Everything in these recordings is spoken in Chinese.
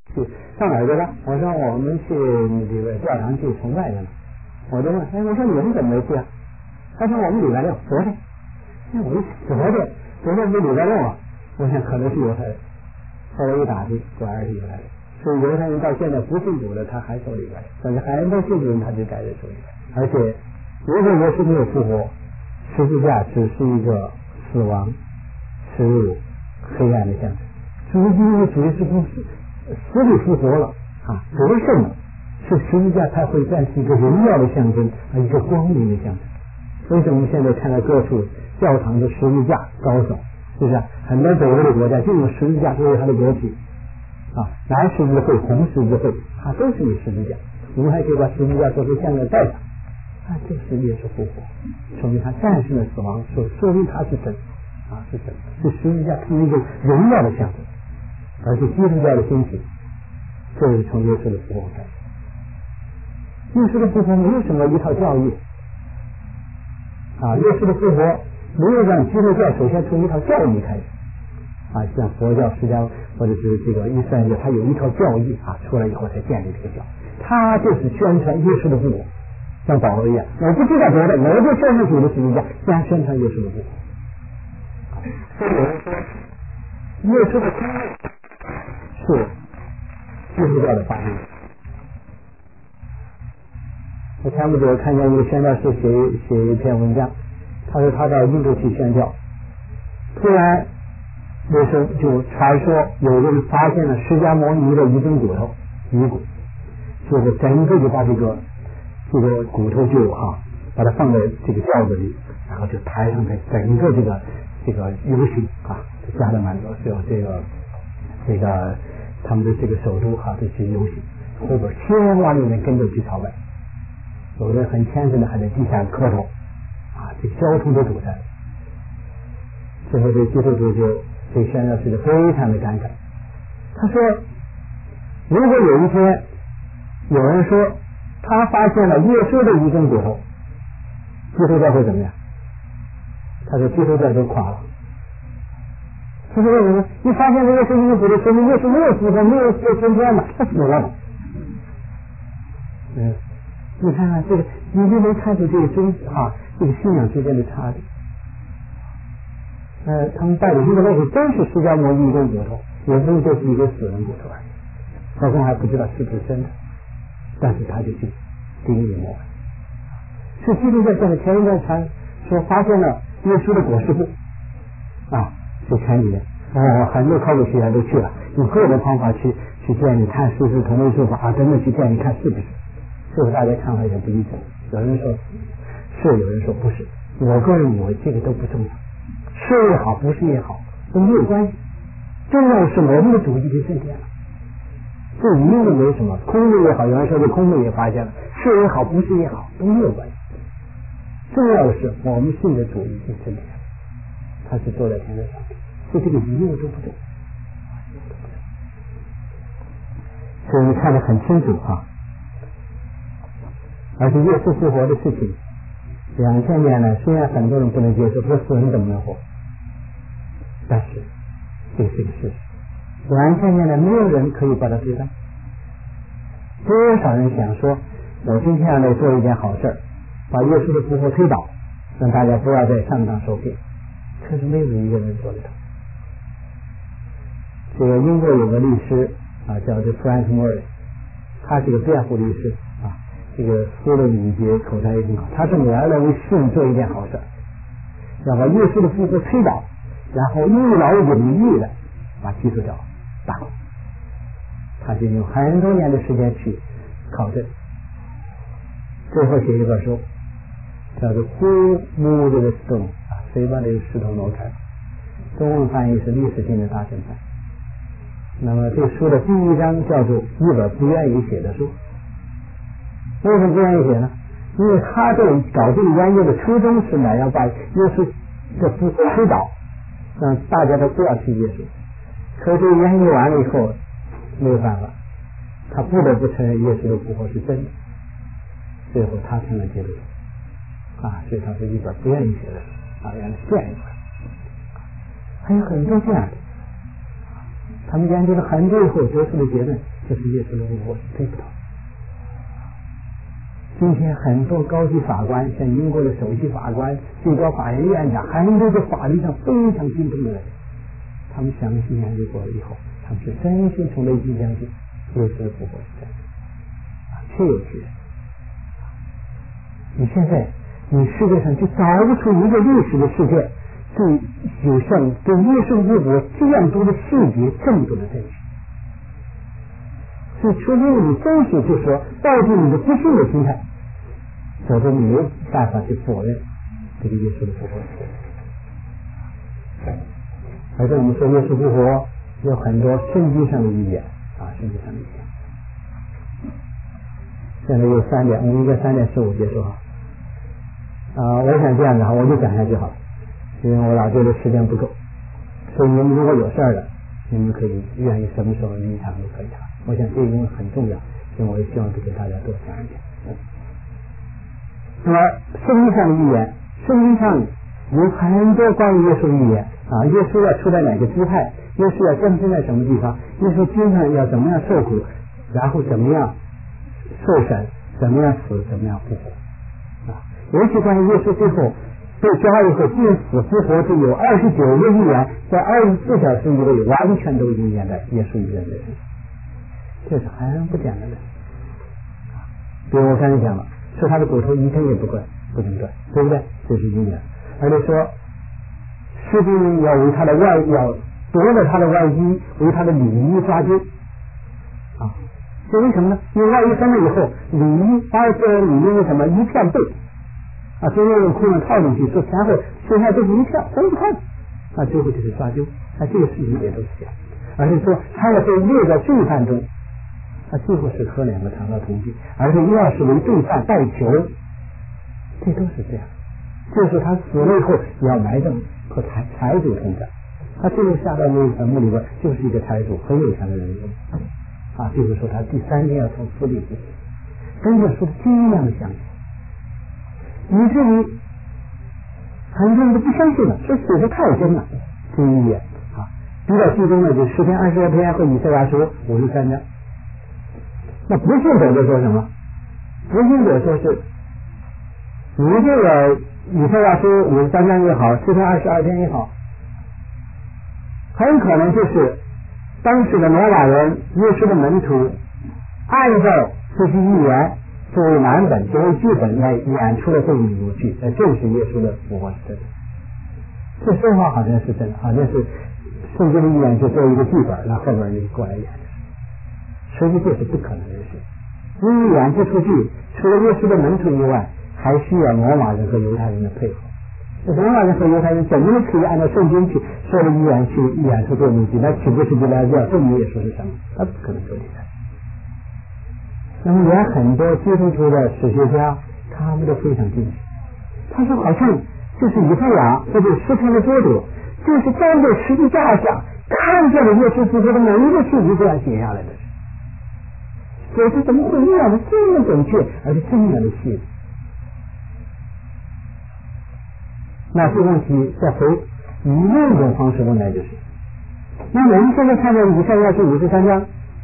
去上哪儿去了？我说我们去这个教堂去崇拜去了。我就问，我说你们怎么没去啊？他说我们礼拜六，昨天。我一昨天不礼拜六啊？我想可能是犹太人。后来一打听，果然是犹太人。所以犹太人到现在不信主的，他还受礼拜，但是还没信主人，他就改着受礼拜。而且如果耶稣没有复活，十字架只是一个死亡、耻辱、黑暗的象征。主因为主耶稣死里复活了啊，得胜了，是十字架才会再是一个荣耀的象征，一个光明的象征。为什么我们现在看到各处教堂的十字架高耸？是不是很多北欧的国家就用十字架作为它的国旗啊，蓝十字会、红十字会，它都是以十字架。我们还可以把十字架做出像个带上，这是耶稣复活，说明他战胜了死亡，说明他是神啊，是神，是十字架成为一个荣耀的象征。而且基督教的兴起，这是从耶稣的复活开始。耶稣的复活没有什么一套教义啊，耶稣的复活没有让基督教首先从一套教义开始啊，像佛教、释迦或者是这个伊斯兰教，它有一套教义啊，出来以后才建立这个教，它就是宣传耶稣的复活，像保罗一样，我不知道别的，我就宣传主的十字架，先宣传耶稣的复活。所以有人说，耶稣的经历是基督教的发明。我前不久看见一个宣教士写一篇文章，他说他到印度去宣教，突然那时候就传说有人发现了释迦牟尼的一根骨头，鱼骨，结果整个就把这个骨头就把它放在这个轿子里，然后就抬上来，整个这个游行加勒满多就这个他们的这个首都这些游行，后边千万的人跟着去朝拜，有的很虔诚的还在地下磕头这交通都堵塞了。最后这基督徒就对宣教士非常的感慨，他说如果有一天有人说他发现了耶稣的一根骨头，基督教会怎么样？他说基督教都垮了。他说为什么？你发现了耶稣一根骨头，说明耶稣没有复活，没有升天嘛，他死了。你看看这个，你就能看出这个这个信仰之间的差别。他们拜的这个东西真是释迦牟尼一根骨头，也不是就是一个死人骨头而已，何况还不知道是不是真的，但是他就去定义魔。是基督教现在前一段传说发现了耶稣的裹尸布就前几年很多考古学家都去了，用各种方法去见你看是不是同类说法真的去见你看是不是，是不是大家看法也不一致，有人说是，有人说不是。我个人以为这个都不重要，是也好不是也好都没有关系，重要是我们的主已经升天了，这一定没什么，空的也好，有人说这空的也发现了，是也好不是也好都没有关系，重要的是我们信的主已经升天了，他是坐在天上，所以这个一路都不重要，所以你看得很清楚而且耶稣复活的事情2000年了，虽然很多人不能接受，说死人怎么能活，但是这是个事实，2000年了没有人可以把它推翻。多少人想说我今天要来做一件好事，把耶稣的复活推倒，让大家不要再上当受骗，可是没有一个人做得到。这个英国有个律师叫做 Frank Morris， 他是个辩护律师这个说的礼节口才也挺好，他说我要认为信做一件好事，要把耶稣的复活推倒，然后一劳永逸的把基督教打倒，他就用很多年的时间去考证，最后写一本书叫做 Who Moved the Stone， 谁把这个石头挪开，中文翻译是历史性的大审判。那么这书的第一章叫做一本不愿意写的书。为什么不愿意写呢？因为他这搞这个研究的初衷是要把耶稣的复活推倒，让大家都不要信耶稣。可是研究完了以后没有办法，他不得不承认耶稣的复活是真的，最后他成了基督徒所以他是一本不愿意写的原来这样一本，还有很多这样的。 他们研究了很多以后得出的结论就是耶稣的复活是对不到。今天很多高级法官，像英国的首席法官、最高法院院长，很多在法律上非常精通的人，他们详细研究过了以后，他们是真心从内心相信耶稣的复活是真的，确有其人。你现在你世界上就找不出一个历史的事件对有像对耶稣复活这样多的细节这么多的证据。所以除非你真是就说抱着你的不信的心态，否则你没有办法去否认这个耶稣的复活。而且我们说耶稣复活有很多圣经上的预言圣经上的预言。现在有3点，我们应该3点15节说我想这样的我就讲下去好了，因为我老觉得时间不够，所以你们如果有事儿的，你们可以愿意什么时候离场都可以我想这一点很重要，所以我也希望给大家多讲一讲。那么圣经上的预言，圣经上有很多关于耶稣的预言耶稣要出在哪个支派，耶稣要降生在什么地方，耶稣经常要怎么样受苦，然后怎么样受审，怎么样死，怎么样复活尤其关于耶稣最后被抓以后病死复活，就有29个预言在24小时以内完全都应验在耶稣一人的身上，这是很不简单的。比如我刚才讲了，说他的骨头一根也不能断，对不对？这是应验。而且说士兵要为他的要夺了他的外衣，为他的里衣抓阄这为什么呢？因为外衣分了以后，里衣把这里面的什么一片布最后用裤子套进去，说前后剩下这一片分不开最后就是抓阄这个事情也都是这样。而且说他要被列在罪犯中最后是和2个尝到同居，而且要是为罪犯代求，这都是这样。就是他死了以后要埋葬和财主同在，他最后下到那个坟墓里边就是一个财主很有钱的人就是说他第3天要从死里复活，跟这说的这样的相信，以至于很多人都不相信了，说写的太真了，这一点比较集中的就诗篇22篇和以赛亚书53章。那不信者就说什么？不信者说是你这个以赛亚书53章也好，诗篇22篇也好，很可能就是当时的罗马人耶稣的门徒按照这些预言作为蓝本作为剧本来演出了这一幕剧，正是耶稣的复活是真的。这说话好像是真的，好像是圣经的预言就作为一个剧本，那后边就过来演的。实际这是不可能的事，因为演这出剧除了耶稣的门徒以外，还需要罗马人和犹太人的配合。罗马人和犹太人怎么可以按照圣经去说的预言去演出这幕剧？那岂不是就来要证明耶稣是什么？他不可能做这个。那么也很多基督徒的史学家他们都非常惊奇，他说好像就是以赛亚或者诗篇的作者就是站在十字架上看见了耶稣复活的每一个细节这样写下来的，可是怎么会这样的这么准确而且这么样的细致？那这个问题再回以另一种方式问来就是，那我们现在看到以赛亚书53章，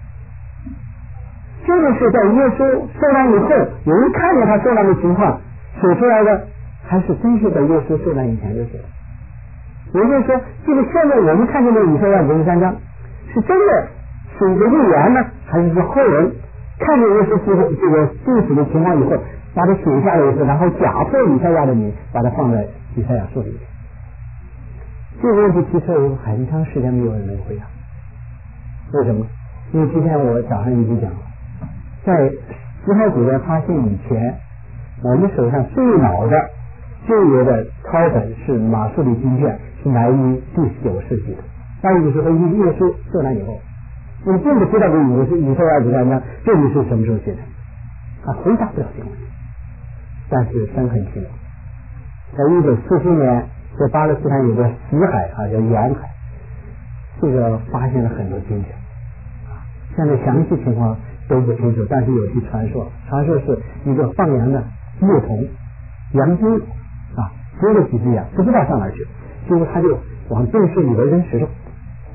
这个是在耶稣受难以后有人看见他受难的情况写出来的，还是真是在耶稣受难以前就写的？也就是说这个现在我们看见的以赛亚53章是真的是一个预言呢，还是说后人看见耶稣这个病死的情况以后把它写下来以后，然后假破以赛亚的名把它放在以赛亚书里面？这个问题提出来有很长时间没有人能回答。为什么？因为今天我早上已经讲了，在死海古人发现以前，我们手上最老的旧约的抄本是马术的经卷，是来于第9世纪的。那也就是说耶稣受难以后，我们并不知道这以赛亚53章究竟是什么时候写的，回答不了这个问题。但是深很奇妙，在1947年在巴勒斯坦有个死海叫盐海，这个发现了很多经卷现在详细情况都不清楚，但是有些传说是一个放羊的牧童羊丢丢了几只羊不知道上哪去，结果他就往洞穴里边扔石头，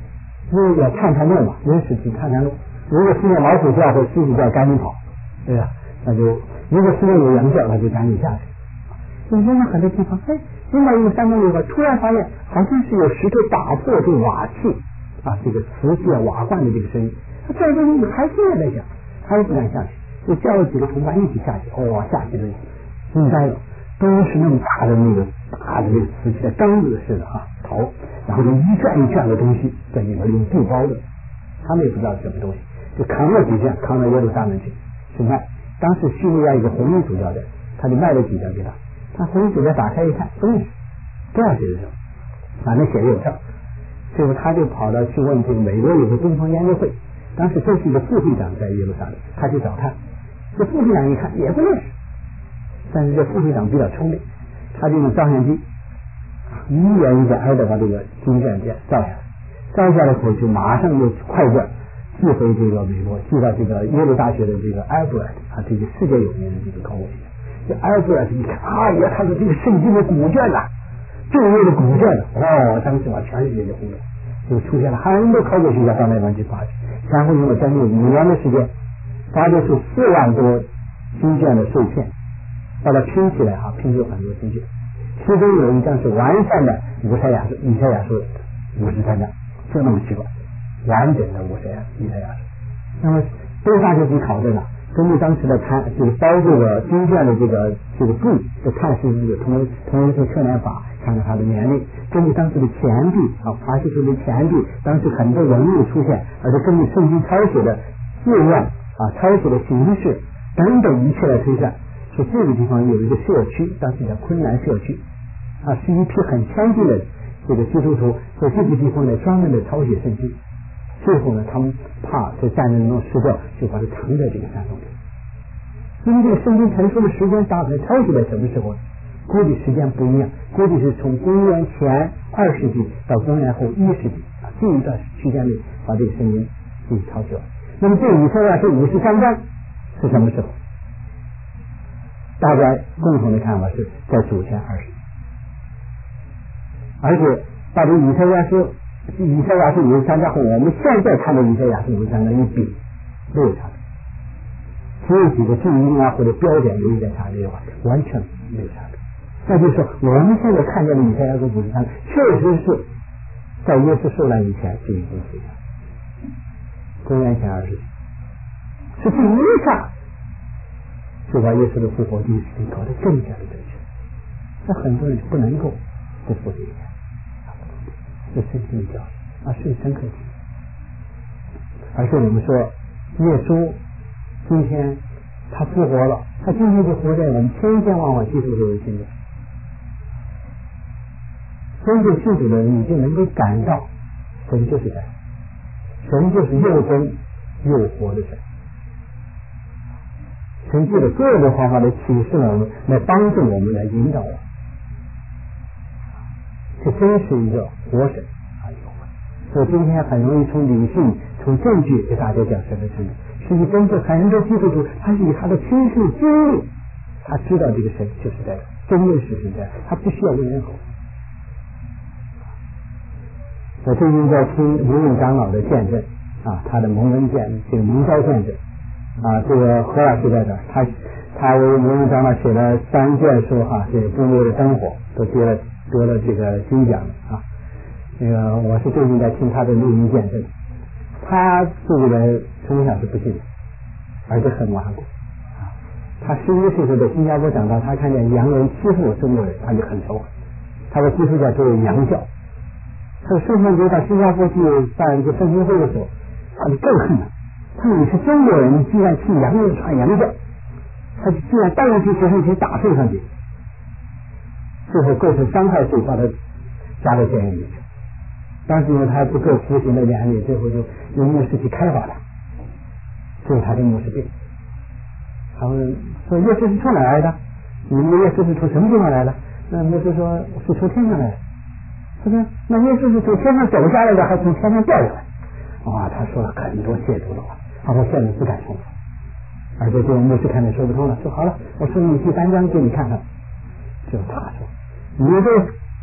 因为要探探路嘛，人是去探探路。如果听见老虎叫或狮子叫，赶紧跑，对吧？那就如果听见有羊叫，那就赶紧下去。你现在很多地方，进到一个山洞里边，突然发现好像是有石头打破这个瓦器啊，这个瓷器瓦罐的这个声音。他这个东西还是在想，还是不敢下去，就叫了几个同伴一起下去。下去的惊呆了，都是那么大的那个瓷器的缸子似的头，然后就一卷一卷的东西在里面用布包的，他们也不知道什么东西，就扛了几卷，扛到耶路撒冷去卖。当时叙利亚一个红衣主教的，他就卖了几卷给他。他红衣主教打开一看，不认识，不知道写的什么，反正写的有账。最后他就跑到去问这个美国有个东方研究会，当时这是一个副会长在耶路撒冷，他去找他。这副会长一看也不认识，但是这副会长比较聪明，他就用照相机一眼一眼的把这个经卷照下来，照下来后就马上就快件寄回这个美国，寄到这个耶鲁大学的这个艾布莱特这个世界有名的这个考古学家。这艾布莱特一看也看到这个圣经的古卷正月的古卷当时全世界就轰动，就出现了很多考古学家到那边去发掘，然后用了将近5年的时间，发掘出4万多经卷的碎片，把它拼起来拼出很多经卷，其中有一张是完善的以赛亚书53章，就那么奇怪，完整的以赛亚书。那么都大学去考证了，根据当时的这个包这个经卷的这个布的探视这个同一个测量法，看看它的年龄，根据当时的钱币发掘出的钱币，当时很多人物出现，而且根据圣经抄写的字样抄写的形式等等一切来推算，说这个地方有一个社区，当时叫昆兰社区是一批很先进的这个基督徒在这个地方呢专门的抄写圣经。最后呢，他们怕在战争中失掉，就把它藏在这个山洞里。因为这个圣经成书的时间大概抄写在什么时候呢？估计时间不一样，估计是从公元前2世纪到公元后1世纪这一段区间内把这个圣经抄写完。那么这以赛亚书53章是什么时候？大家共同的看法是在主前2世纪，而且把这以赛亚书53章和我们现在看的以赛亚书53章一比，没有差别，只有几个注音或者标点有一点差别的话，完全没有差别。那就是说，我们现在看见的以赛亚书53章，确实是在耶稣受难以前就已经写下，公元前2世纪，是这一下就把耶稣的复活第一事情搞得更加的正确。那很多人不能够不服这一点。这圣经的教训是深刻的。而且我们说耶稣今天他复活了，他今天就活在我们千千万万基督徒的心中。真正信主的人已经能够感到神就是神，神就是又真又活的神，神借着各种方法来启示我们，来帮助我们，来引导我们。这真是一个活神所以今天很容易从理性从证据给大家讲神的真理，实际真正很多基督徒他是以他的亲身经历，他知道这个神就是在真正是神在，他不需要问人口。我最近在听刘永长老的见证他的蒙恩这个蒙召见证这个何老师在这儿，他为刘永长老写了3卷书这个部落的生活都得了这个金奖那个我是最近在听他的录音见证，他自己的从小是不信的，而且很顽固他11岁时在新加坡长大，他看见洋人欺负中国人，他就很仇恨，他的基督教作为洋教。他圣诞节到新加坡去办一个圣经会的时候，他就更恨了。他说你是中国人，你居然替洋人传洋教，他就居然带上去学生去打退上去，最后构成伤害罪，把他加到监狱里去。当时因为他不够服刑的严厉，最后就用牧师去开发他，最后他跟牧师病。他们说耶稣是从哪来的？你们耶稣是从什么地方来的？那牧师说是从天上来的。他说那耶稣是从天上走下来的，还是从天上掉下来？他说了很多亵渎的话，他说现在不敢重复。而且这个牧师看着说不通了，说好了，我送你第3章给你看看。就他说你这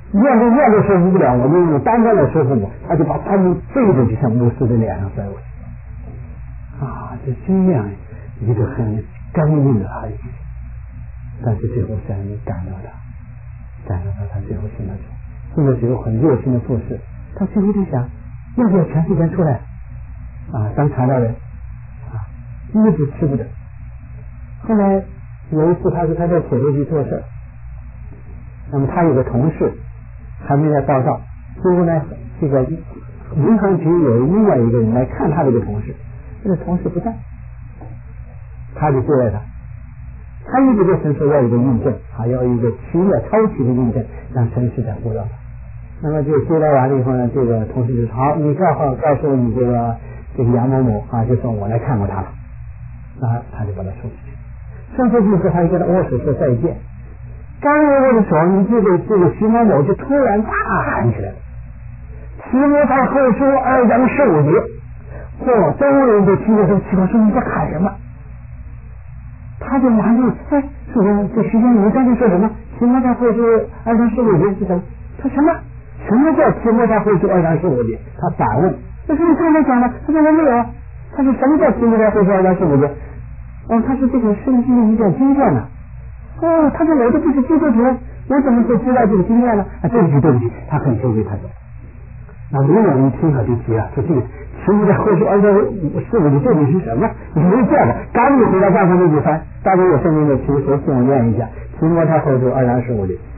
验都说服不了，我就用单单来说服我，他就把他们背着就向牧师的脸上摔过去。就这样一个很刚硬的孩子，但是最后神感到他最后信了主，信了主很热心的做事，他最后就想要不要全世界出来当传道人一直吃不得。后来有一次他在铁路局做事，那么他有个同事还没来报道，最后呢这个银行局有另外一个人来看他这个同事，这个同事不在，他就对待他一直跟神说要一个印证要一个奇妙超奇的印证，让神是在护照。那么就接待完了以后呢，这个同事就说好，你告诉你这个杨某某就说我来看过他了，他就把他送出去。送出去以后他就跟他握手说再见，刚握的手，你这个徐某某就突然大喊起来了，提摩太后书2章15节，周围人都听着都奇怪，说你在喊什么？他就拿住说这时间你刚才说什么？提摩太后书2章15节是什么？他什么叫提摩太后书2章15节？他反问，那是你刚才讲的？他说我没有。他说什么叫提摩太后书2章15节？他是这个圣经的一段经卷呢。他说我都不是基督徒，我怎么会知道这个经验呢？对不起，他很羞愧，他说。领导一听就急了，说这个提摩太后书2章15节这里是什么？你没见过，赶紧回到账上那句翻，大家有圣经的请说，请我念一下提摩太后书2章15节。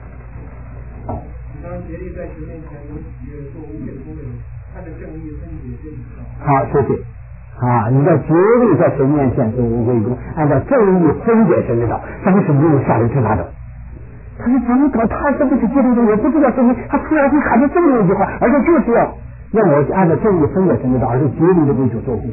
竭力在神面前做无愧的工人，按照正义分解真理。 好，谢谢。你要竭力在神面前做无愧工，按照正义分解神的道。当时没有下来听他的，他说怎么搞？他是不是基督徒？我不知道什么，他突然会喊出这么一句话，而且就是要让我按照正义分解神的道，而是竭力的为主做工。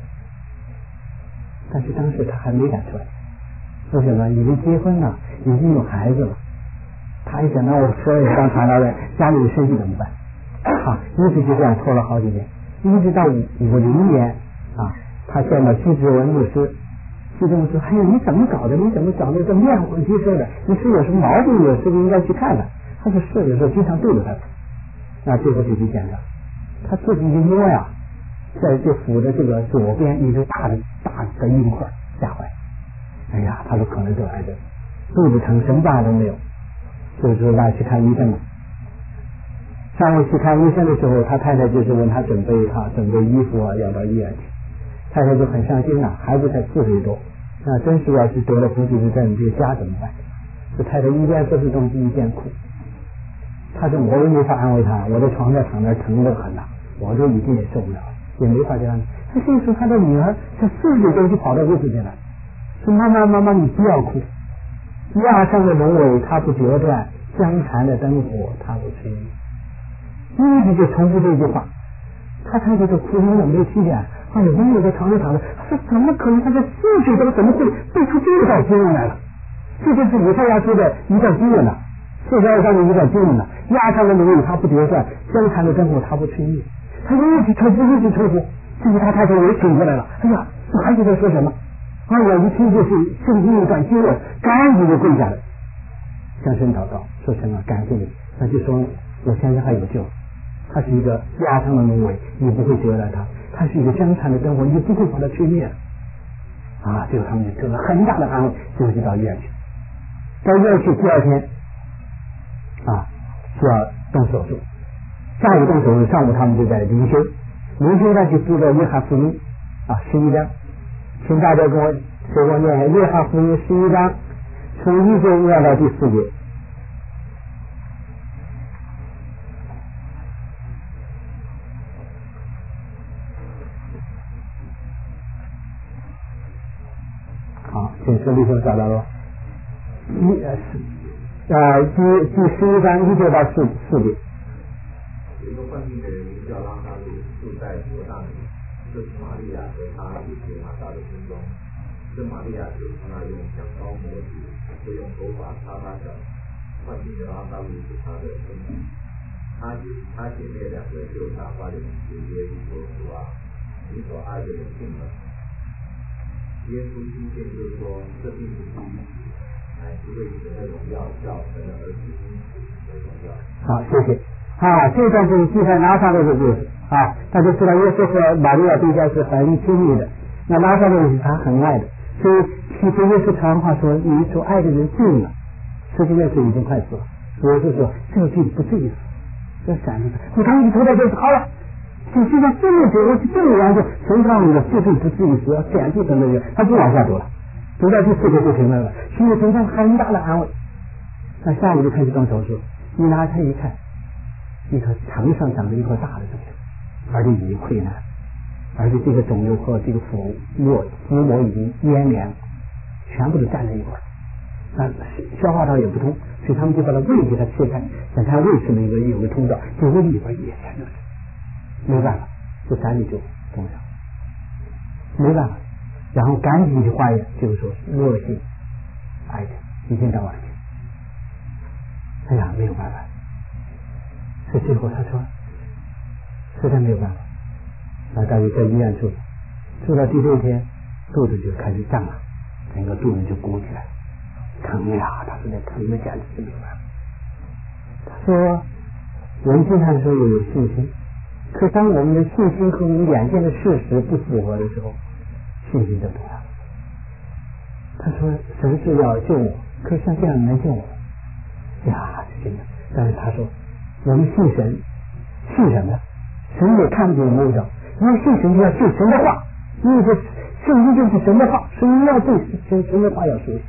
但是当时他还没敢出来，为什么？已经结婚了，已经有孩子了。他一想到我说了当传道人，家里的生意怎么办？一直就这样拖了好几年，一直到50年他见到徐志文牧师，徐志文说：“哎呀，你怎么搞的？你怎么长得这面黄肌瘦的？你是有什么毛病？有是不是应该去看看？”他说：“是，有时候经常对着他。”最后就去检查，他自己一摸在这腹的这个左边一个大的硬块，吓坏。哎呀，他说可能是癌症，肚子疼，什么办法都没有。就是来去看医生了。上午去看医生的时候，他太太就是问他准备衣服要到医院去。太太就很伤心孩子才4岁多，真是要是得了红血丝症，这个家怎么办？这太太一边说是东西一边哭。他说我也没法安慰他，我在床上躺那疼得很我都已经也受不了，也没法这样。他这时候他的女儿才4岁多就跑到屋子里来，说妈妈你不要哭。压上的龙尾它不折断，相残的灯火它不吹灭。一直就重复这句话，他太太就哭晕了，没有听见。没有在床上躺着，他说怎么可能？他这4岁多怎么会背出这道经文来了？这就是以赛亚说的一段经文了，42章的一段经文了。压上的龙尾它不折断，相残的灯火它不吹灭。他一直重复，最后他太太也醒过来了。哎呀，这孩子在说什么？一听就是圣经一段经文，赶紧就跪下来向神祷告，说神感谢你。那就说我现在还有救，他是一个压伤的芦苇，你不会折断他；他是一个相残的灯火，你不会把它吹灭。最后他们就得了很大的安慰，最后就到医院去。到医院去第2天需要动手术，下午动手术，上午他们就在灵修上去读了约翰福音11章，请大家跟我念约翰福音11章，从1节念到第4节。好，请孙立兄找到了。第11章1节到4节。 有个患病的人名叫拉撒路，住在犹大里，这是玛利亚和他姐姐马大的村中。这玛利亚就从那用香膏抹指，就用头发擦他脚。患病的拉撒路是他的兄弟，他姐妹2个就打发人对耶稣说：“主你所爱的人病了。”耶稣听见就说：“这并不是医治，乃是为神的荣耀，叫神的儿子因此好，谢谢。这段是记载拉萨路的故事大家知道耶稣和玛利亚之间是很亲密的，那拉萨路是他很爱的，所以其实耶稣常话说你所爱的人病了，实际上是已经快死了。我是说这个病不至于死，这闪着你刚一头在这好了，就像这么久这么严重，神告诉你的这病不至于死，要显出神的人，他不往下读了，读到第4个就停了，心里存上很大的安慰。那下午就开始动手术，一拿开一看，一颗肠上长了一颗大的肿瘤，而且已经溃烂，而且这个肿瘤和这个腹膜已经粘连，全部都粘在一块儿，消化道也不通，所以他们就把它胃给它切开，想看胃是有个通道，结果里边也全都是，没办法，这3里就中上，没办法，然后赶紧去化验，就是说恶性癌症已经到晚期。哎呀，没有办法，所以最后他说实在没有办法，然后大家在医院住到第6天，肚子就开始胀了，整个肚子就鼓起来，疼呀，他说那疼的简直是没有办法。他说人经常说有信心，可当我们的信心和我们眼见的事实不符合的时候，信心就动摇。他说神是要救我，可是像这样能救我呀，是真的。但是他说我们信神，信什么？神也看不见摸不着，因为信神就要信神的话，因为这圣经就是神的话，所以要对神的话要熟悉。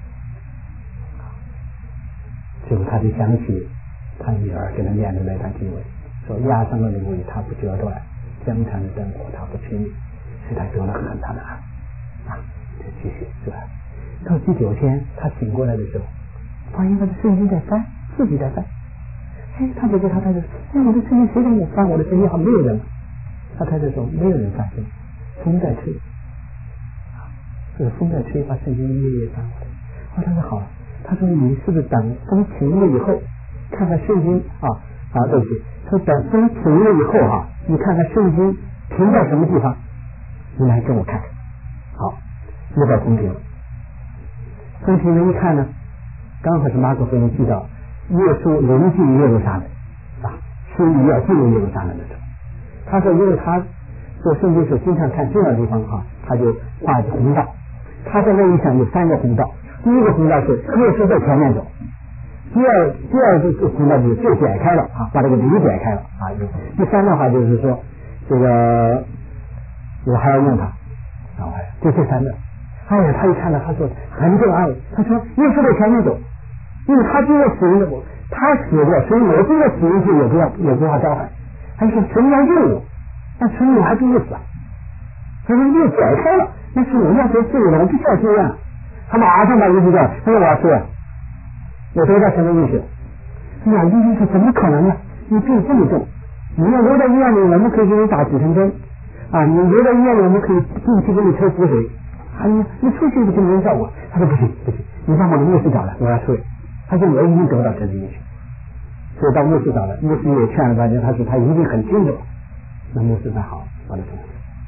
最后他就想起他女儿给他念的那段经文，说压伤的灵位他不折断，江缠的灯火他不吹灭，使他得了很大的安就继续是吧？到第9天他醒过来的时候，发现他的圣经在翻，自己在翻。他就跟他太太说：“我的圣经谁让我翻？我的圣经好没有人。”他太太说：“没有人翻圣经，风在吹，这个风在吹，把圣经一页翻过来。”他说：“好了。”他说：“你是不是等风停了以后，看看圣经对不起，说等风停了以后你看看圣经停在什么地方，你来跟我看看。”好，就把风停了。风停了一看呢，刚好是马可福音记到耶稣临近耶路撒冷心里要进入耶路撒冷的时候，他说因为他做圣经时经常看这样的地方他就画红道，他在那一想有3个红道，第一个红道是耶稣在前面走，第二个红道就解开了把这个驴解开了第3的话就是说这个我还要用它就这3个。他一看到他说很正安慰，他说耶稣在前面走，因为他经过死人的他死过，所以我经过死人去也不怕招害。他说神要救我，但所以我还不会死他说又解开了，那是我要做自由的，我不需要这样。他马上把医生叫，他说我要吃，我得到神的应许。医生说怎么可能呢？你病这么重，你要留在医院里，我们可以给你打几针针你留在医院里，我们可以定期给你抽腹水你出去就没有效果。他说不行，你帮我的牧师找来，我要出来。他说我已经得到神的应许，所以到牧师找来，牧师也劝了大家，他说他一定很清楚。那牧师才好把他送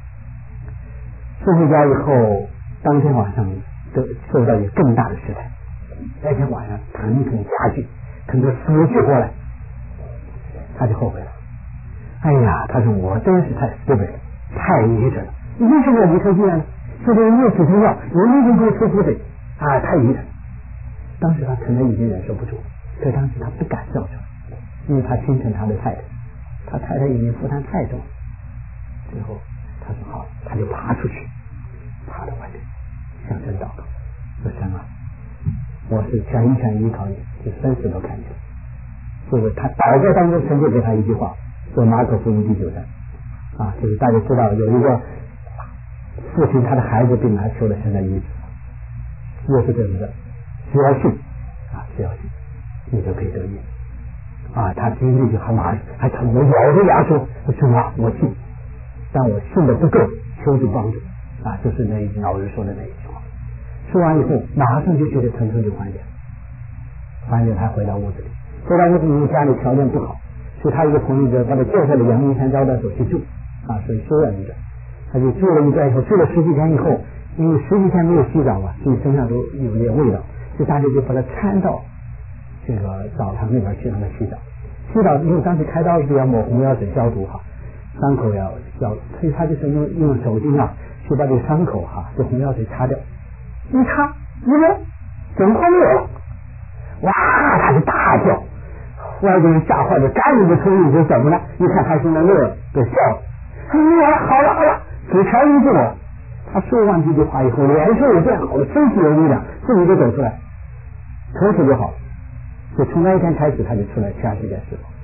回家以后，当天晚上受到一个更大的试探，那天晚上疼加剧，疼得死去活来，他就后悔了。他说我真是太失败了，太愚蠢了，为什么我离开医院呢？这个没有止疼药，我为什么给我抽腹水太愚蠢。当时他可能已经忍受不住，可当时他不敢叫出来，因为他心疼他的太太，他太太已经负担太重了。最后他说好，他就爬出去，爬到外面向神祷告，说神我是全心依靠你，就生死都看见。结果他祷告当中神就给他一句话，说马可福音第9章就是大家知道有一个父亲他的孩子病来求了神的医治，又是这么的，只要信只要信你就可以得医他经历就还疼，我咬着牙说神我信，但我信的不够，求主帮助就是那一句老人说的那一句话。说完以后马上就觉得疼痛就缓解他回到屋子里，因为家里条件不好，所以他一个朋友就把他叫下来阳明山招待所去住所以休养一段，他就住了一段以后，住了10几天以后，因为10几天没有洗澡所以身上都有点味道，所以大家就把他搀到这个澡堂那边去让他洗澡，洗澡因为当时开刀是要抹红药水消毒哈，伤口要，所以他就是用手巾啊去把这个伤口哈这红药水擦掉，一擦一摸整块没有了，哇，他就大叫，外国人吓坏了，赶紧就冲进去怎么了？一看他现在乐就笑了，好了，只调一句我。他说完这句话以后，脸色也变好了，身体有力量，自己就走出来，从此就好了。就从那一天开始，他就出来下世界师傅。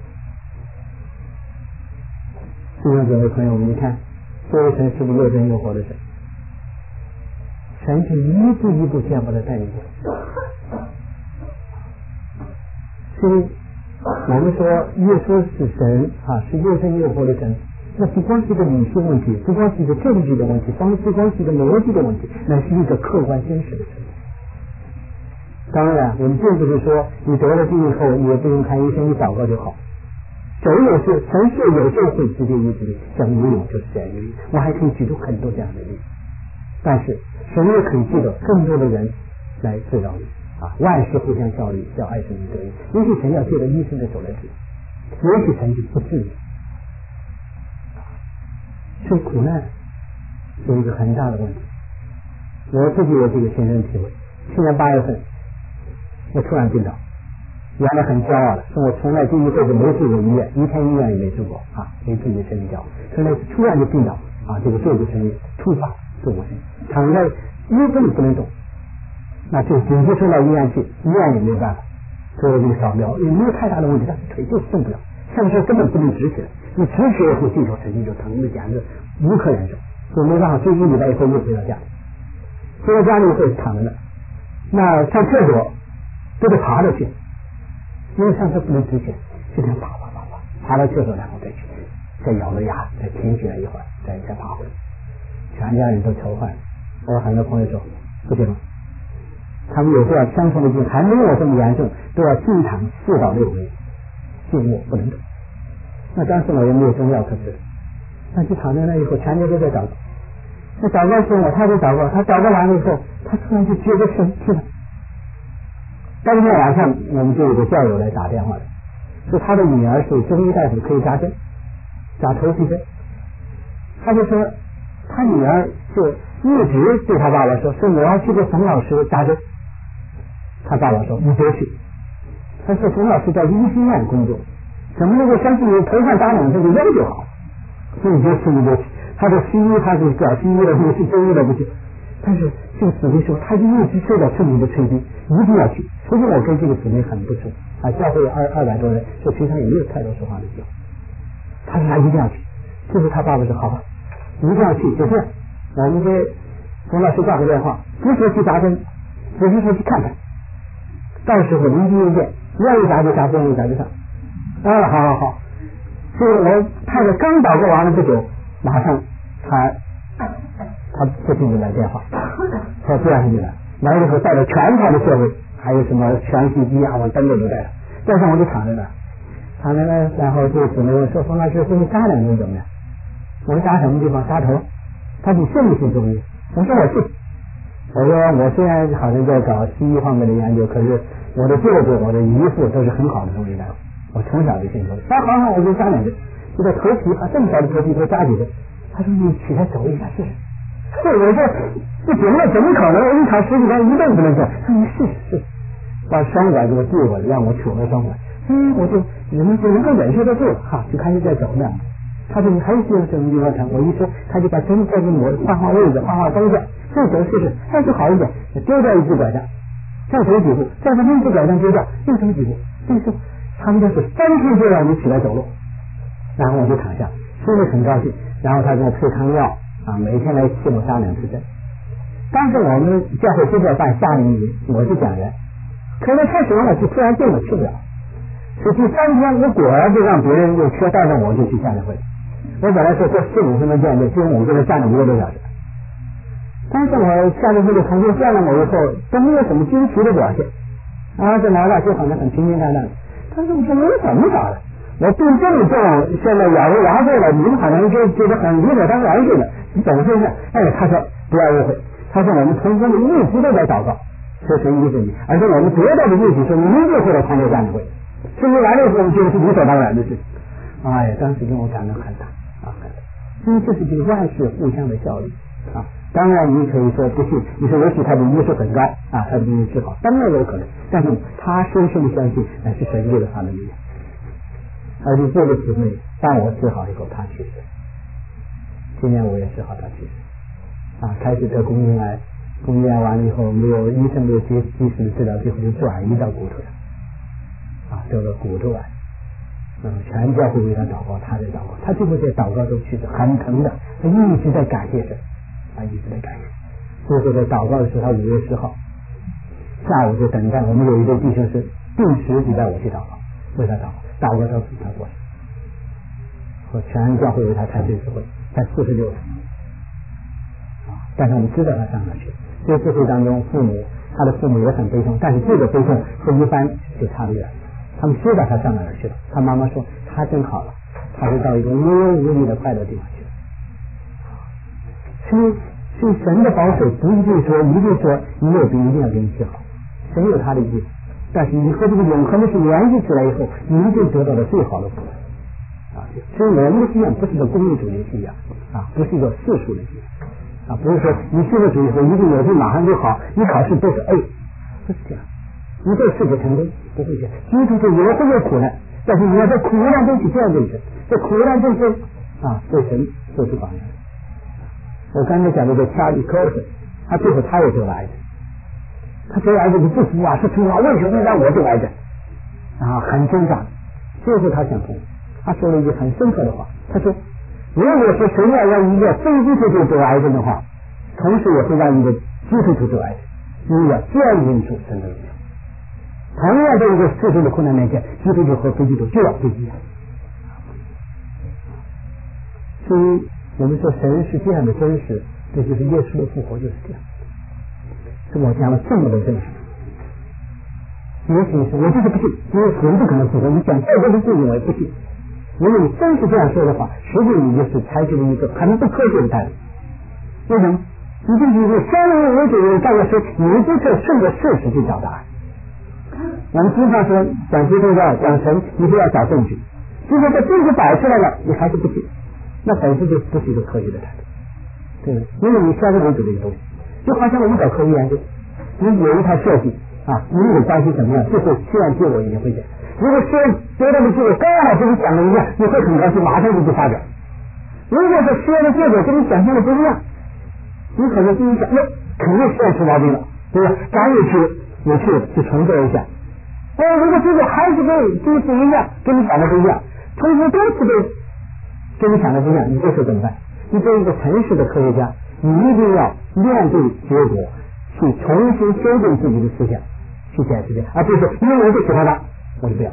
弟兄姊妹朋友们，你看，这位神是不是又真又活的神？神是一步一步见不得带你过。所以我们说耶稣是神啊，是又真又活的神。那不光是一个理性问题，不光是一个政治的问题，不光是一个逻辑的问题，那是一个客观真实的事。当然我们并不是说你得了病以后你也不用看医生，你祷告就好。神是有时候会直接医治你，像游泳就是这样一个例子，我还可以举出很多这样的例子。但是神也可以记得更多的人来治疗你啊，万事互相效力，叫爱神得益。也许神要借着医生的手来治，也许神就不治你。所以苦难是一个很大的问题。我自己有这个亲身体会。去年8月份，我突然病倒，原来很骄傲的，说我从来这一辈子没住过医院，一天医院也没住过啊，没自己的身体脚，所以那次突然就病倒啊，这个坐骨神经突发坐骨神经，躺在1分钟不能动，那就紧急送到医院去，医院也没有办法，做了这个扫描，也没有太大的问题，但是腿就是动不了，上车根本不能直起来。你直起以后，这条神经就疼的简直无可忍受，就没办法，这1礼拜以后又回到家里，回到家里以后躺着呢，那上厕所都得爬着去，因为上车不能直起来，就这样爬到厕所，然后再去，再咬着牙，再停起来一会儿，再爬回来，全家人都愁坏了。我有很多朋友说不行了，他们有这样相同的病，还没有这么严重，都要经常4到6个月，静卧不能动。那当时我也没有中药可治，那就躺在那以后，全家都在祷告。那祷告时我太太祷告，他祷告完了以后，他突然就觉得生气了。当天晚上我们就有个教友来打电话的，说他的女儿是中医大夫，可以扎针，扎头皮针。他就说他女儿就一直对他爸爸说我要去给冯老师扎针。他爸爸说你别去，他说冯老师在医学院工作，怎么能够相信你头上打2针就腰就好？所以你别去。他的西医他是搞西医的，是中医的不行。但是这个姊妹说，他就一直受到圣灵的催逼，一定要去。所以我跟这个姊妹很不熟啊，教会有200多人，就平常也没有太多说话的机会。他说他一定要去，就是他爸爸说好吧，一定要去，就这样。我们给冯老师挂个电话，不是去扎针，只是说去看看。到时候临机应变，愿意扎就扎，不愿意扎就上。好。所以我太太刚祷告完了不久，马上他父亲就来电话，他第二天就来了以后带了全套的设备，还有什么全息机啊，我灯都带了，带上我就躺在那，然后这个姊妹问说冯老师，你扎2针怎么样？我说扎什么地方？扎头。他说你信不信中医？我说我信。我说我虽然好像在搞西医方面的研究，可是我的舅舅我的姨父都是很好的中医大夫，我从小就信中医。好，我就扎2针，这个头皮这么小的头皮都扎几针。他说你起来走一下试试。我说不行了，怎么可能？我一躺10几天一动不能动。他说你试试，把双拐给我递过来，让我扯了双拐。我就能够忍受得住了哈，就开始在走呢。他说你还是有什么地方疼？我一说，他就把针再给我换位置，换方向，再走试试，就好一点。丢掉一只拐杖，再走几步，再把另一只拐杖丢掉，又走几步。这时候他们就是3天就让你起来走路。然后我就躺下，心里很高兴。然后他给我配汤药啊，每天来替我扎2次针。当时我们教会就在办夏令营，我是讲员，可是开始我就突然病了，去不了。所以第3天我果然就让别人用车带上我就去夏令会。我本来说做15分钟见面，结果我跟他站了1个多小时。但是我夏令会的同学见了我以后都没有什么惊奇的表现，这老百姓好像很平平淡淡的。他说我说你怎么搞的？我病这么重，现在咬着牙对了，你们好像就觉得很理所当然似的，你怎么回事？他说不要误会，他说我们同学们一直都在祷告， 是神医治你，而且我们得到的应许说你一定会到天国家里会，甚至完了以后我们觉得是理所当然的事情。哎呀，当时给我感动很大啊，很大。因为这是对万事互相的效力啊。当然你可以说不信，你说也许他的医术很高啊，他的病治好，当然有可能，但是他深深的相信那是神给了他的力量。而且这个姊妹当我治好以后他去世，今年我也治好他去世啊，开始得宫颈癌，宫颈癌完了以后医生没有及时的治疗，最后就转移到骨头上啊，得了骨头癌。全教会为他祷告，他在祷告，他最后在祷告中去世，很疼的，他一直在感谢神，一直在感谢。最后在祷告的时候，他5月10号下午就等待，我们有一对弟兄是定时礼拜我去祷告，为他祷告，祷告到死他过世。和全教会为他开追思会，才46岁但是我们知道他上哪去。这个事当中，他的父母也很悲痛，但是这个悲痛和一般就差得远。他们知道他上哪儿去了，他妈妈说他真好了，他是到一个无忧无虑的快乐地方去了。所以神的保守不一定说你有病一定要给你治好，神有他的意思，但是你和这个永恒的是联系起来以后，你一定得到了最好的福啊。所以我们的信仰不是个功利主义信仰啊，不是一个世俗的信仰啊，不是说你信了主以后一定有病马上就好，你考试都是 A， 不是这样。你这是个成功，不会这样。基督徒也会有苦难，但是你要在苦难中去见证神，在苦难中对神做出榜样。我刚才讲的这查理·科森，他最后他也得了癌症，他得了癌症不服啊，说主啊，为什么让我得癌症啊？很挣扎。最后他想通，他说了一句很深刻的话，他说：如果说神要让一个非基督徒得癌症的话，同时也会让一个基督徒得癌症，你要坚定主神的荣耀。同样在一个世俗的困难面前，基督徒和非基督徒就要不一样。所以我们说神是这样的真实，这就是耶稣的复活就是这样。是我讲了这么多真实，也许是我就是不信，因为神不可能复活，你讲再多的事情我也不信。如果你真是这样说的话，实际你就是采取了一个很不科学的态度。为什么？你就是一个相当为主的大家说，你不是顺着事实去找答案。我们经常说讲基督教讲神，你不要找证据，如果这证据摆出来了，你还是不信，那本身就不是一个科学的态度，对不对？因为你相对为主的一个东西，就好像我们搞科学研究，你有一套设计啊，你有关系怎么样，最后实验结果你会讲。如果实验得到的结果刚好跟你讲的一样，你会很高兴，马上就去发表。如果是实验的结果跟你想象的不一样，你可能第一想，肯定实验出毛病了，对吧？赶紧去重做一下。如果结果还是跟第一次一样，跟你想的不一样，重复多次跟你想的不一样，你这时候怎么办？你作为一个诚实的科学家，你一定要面对结果，去重新修正自己的思想，去解释这，而不是说因为我就喜欢他，我就不要。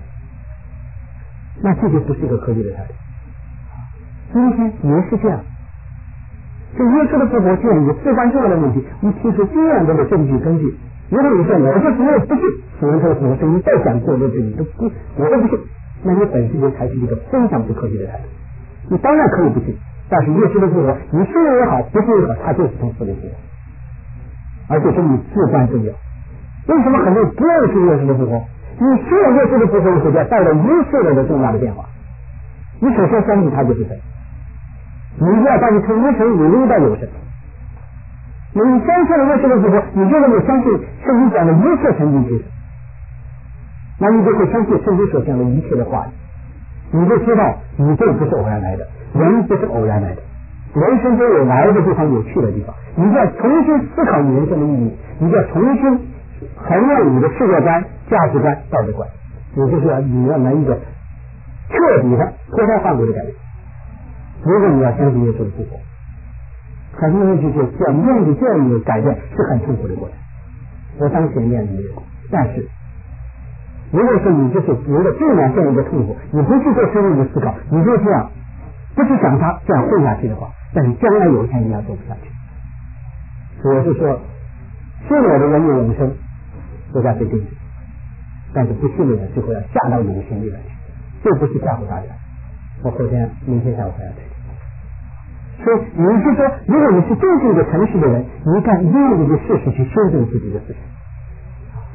那这就不是一个科学的态度。今天也是这样。这耶稣的复活就是一个至关重要的问题，你提出这样的证据根据。如果你说我就是没有不信，死人的复活，你再讲过的证据我都不信，那你本身就采取一个非常不科学的态度。你当然可以不信，但是耶稣的复活，你信也好，不信也好，他就是从死里复活，而且是你至关重要。为什么很多人不愿意信耶稣的复活？你信耶稣的复活以后，就带来一系列的重大的变化。你首先相信他就是神，你一定要把你从无神引入到有神。你相信了耶稣的复活，你就能够相信圣经讲的一切神迹奇事，那你就会相信圣经所讲的一切的话语，你就知道宇宙不是偶然来的，人不是偶然来的，人生中有来的地方，有去的地方，你就要重新思考你人生的意义，你就要重新衡量你的世界观、价值观、道德观，也就是说你要来一个彻底的脱胎换骨的改变。如果你要相信耶稣的复活，很多人就面对这样的改变是很痛苦的过程。我当前面临过，但是如果说你就是为了避免这样一个痛苦，你不去做深入的思考，你就这样不去想它，这样混下去的话，但是将来有一天你要做不下去。我是说，信我的人有永生，都在被定罪，但是不信的人最后要下到永刑里面去，这不是吓唬大家。我明天下午还要推。所以你是说，如果你是真正一个诚实的人，你敢用这个事实去修正自己的思想。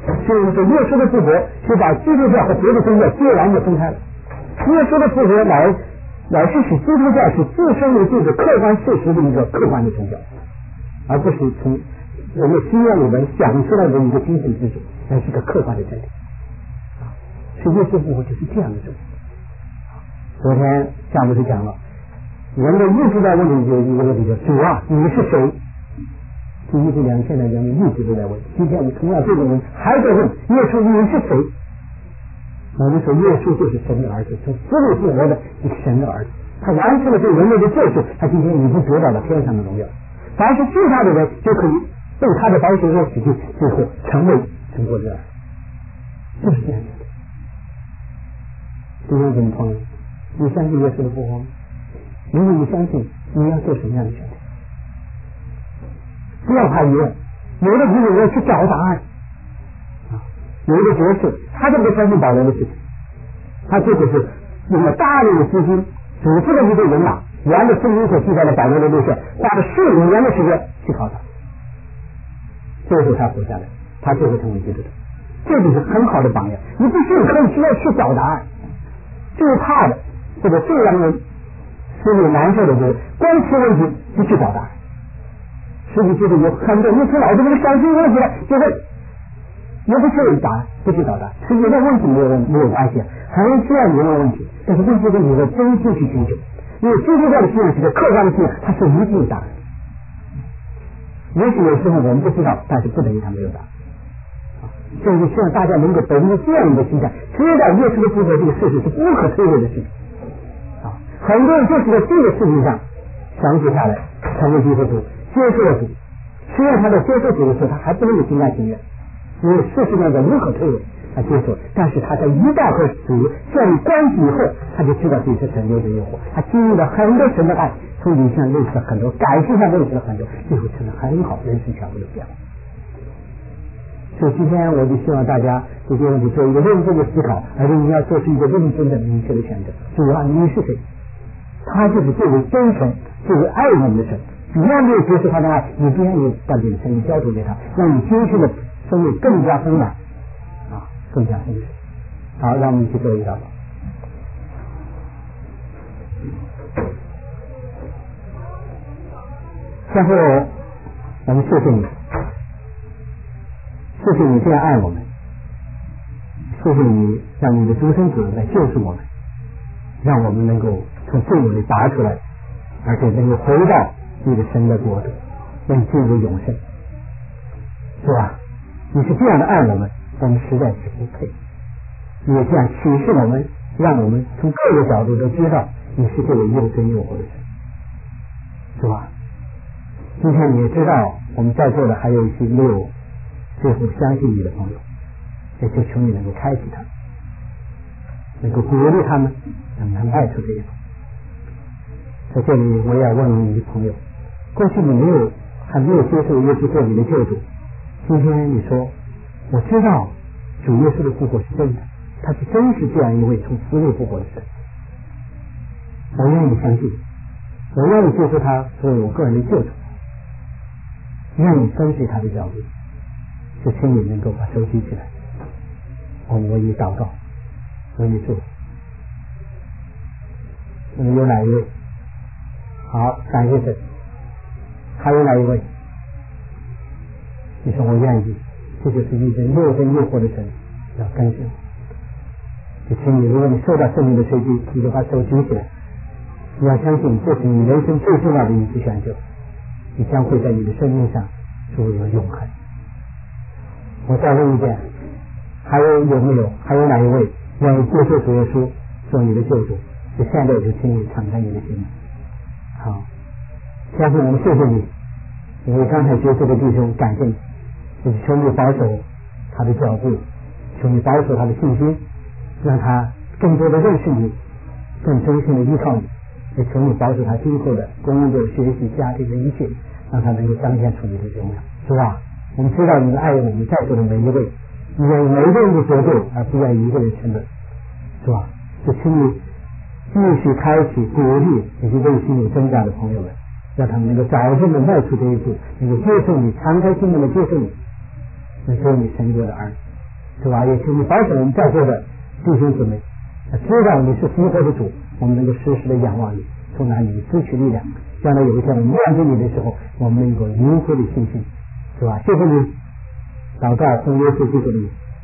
所以我们说耶稣的复活是把基督教和别的宗教截然的分开了。耶稣的复活乃是使基督教是自身为这个客观事实的一个客观的宗教，而不是从我们心愿里面想出来的一个精神知识，那是个客观的真理。所以耶稣复活就是这样的宗教。昨天下午就讲了，人们一直在问你一个问题，就是主啊，你是谁？这一直2000年人们一直都在问，今天我们同样这个人还在问耶稣你是谁？我们说耶稣就是神的儿子，从死里复活的一个神的儿子，他完成了对人类的救赎，他今天已经得到了天上的荣耀。凡是信他的人就可以被他的宝血所洗净，最后成为神国的儿子，就是这样的。弟兄姊妹朋友，你相信耶稣的复活吗？如果你相信，你要做什么样的选择？不要怕疑问，有的朋友要去找答案有的博士他就不相信保罗的事情，他就是用了大量的资金组织了一个人马，沿着圣经所记载的保罗的路线，花了15年的时间去考察，最后他活下来，他最后成为基督徒，这就是很好的榜样。你不信可以需要去找答案，最怕的或者最让人心里难受的就是光出问题不去找答案。实际就是有很多你从脑子里想出问题来就会也不去答案，不去找答案，实际那问题没有关系，很需要你问问题，但是问题你要真心去寻求，因为基督教的信仰是个客观的信仰，它是一定有答案。也许有时候我们不知道，但是不等于他没有答案。所以希望大家能够本着这样一个心态，知道耶稣的复活这个事实是不可推诿的事情。很多人就是在这个事情上详细下来，成为基督徒，接受了主。虽然他在接受主的时候，他还不能够心甘情愿，因为事实上的无可推诿，他接受。但是他在一旦和主建立关系以后，他就知道自己是神留的诱惑，他经历了很多神的爱，从理性上认识了很多，感性上认识了很多，最后成了很好人生全部的变化。所以今天我就希望大家对这个问题做一个认真的思考，而且你要做出一个认真的明确的选择。主啊，你是谁？他就是最为真诚、最为爱我们的神。你要没有接受他的爱，你不愿意把你的生命交托给他，让你今生的生命更加丰满更加丰盛。好，让我们一起做一个祷告。最后我们谢谢你，谢谢你这样爱我们，谢谢你让你的独生子来救赎我们，让我们能够从罪恶里拔出来，而且能够回到你的神的国度，能进入永生。是吧？你是这样的爱我们，我们实在是不配。你也这样启示我们，让我们从各个角度都知道你是这位又真又活的神，是吧？今天你也知道我们在座的还有一些没有最后相信你的朋友，也就求你能够开启他们，能够鼓励他们，让他们迈出这一步。在这里我也要问你的朋友，过去你还没有接受耶稣做你的救主，今天你说我知道主耶稣的复活是真的，他是真是这样一位从死里复活的神，我愿意相信，我愿意接受他作为我个人的救主，愿意跟随他的脚步，就请你能够把手举起来，我们为你祷告，为你祝福。那么有哪一位？好，感谢神。还有哪一位？你说我愿意，这就是一位又真又活的神，要跟随。就请你，如果你受到圣灵的吹击，你就把手举起来，你要相信这是你人生最重要的一次选择，你将会在你的生命上注入永恒。我再问一遍，有没有？还有哪一位愿意接受主耶稣做你的救主？就现在就请你敞开你的心。好，相信我们谢谢你，因为刚才接受的弟兄感谢你，就是求你保守他的脚步，求你保守他的信心，让他更多的认识你，更真心的依靠你，也求你保守他今后的工作、学习、家庭的一切，让他能够彰显出你的荣耀，是吧？我们知道你们爱我们在座的每一位，你愿意每一个人的得救，而不愿意一个人沉沦，是吧？就请你继续开启鼓励以及内心有挣扎的朋友们，让他们能够早日的迈出这一步，能够接受你，敞开心门的接受你，能做你神国的儿女。 是吧？也请你保守我们在座的弟兄姊妹，知道你是复活的主，我们能够时时的仰望你，从哪里支取力量，将来有一天我们面对你的时候，我们能够灵活的信心，是吧？谢谢你，祷告奉耶稣基督的名。